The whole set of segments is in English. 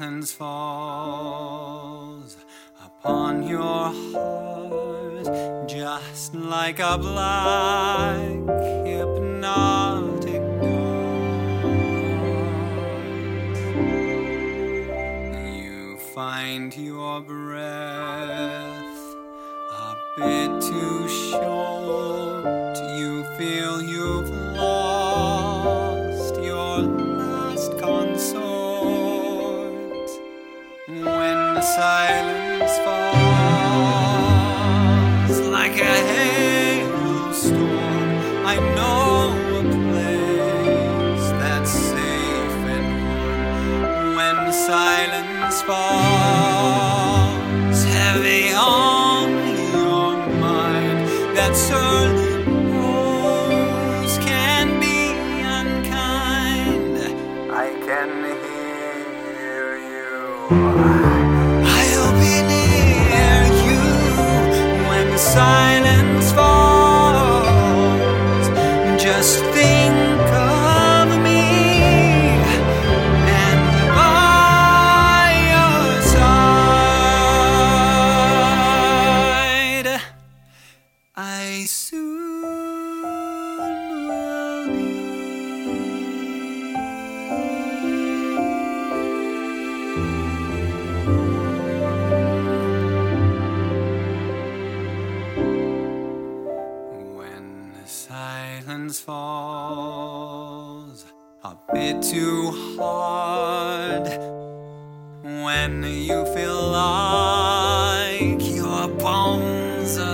silence falls upon your heart, just like a black hypnotic dance. You find your breath a bit too short. You feel you've lost your last consort. When the silence falls like a hailstorm, I know a place that's safe and warm. When the silence falls heavy on your mind, that's early rose can be unkind. I can hear you. I'll be near you when the silence falls. Just think of me and by your side. I soon will be. When the silence falls a bit too hard, when you feel like your bones are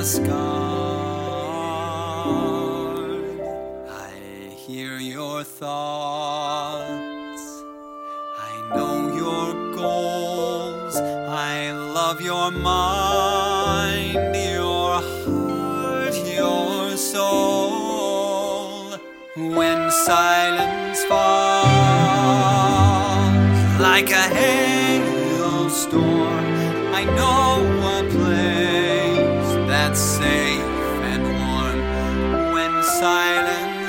scarred, I hear your thoughts, I know your goals, I love your mind, your heart, your soul. When silence falls like a hailstorm, I know a place that's safe and warm. When silence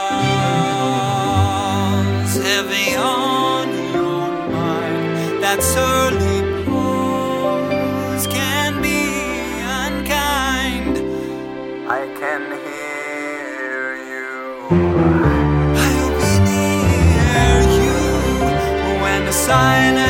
falls heavy on your mind, that's early pause can be unkind. I can hear you. I'll be near you when the silence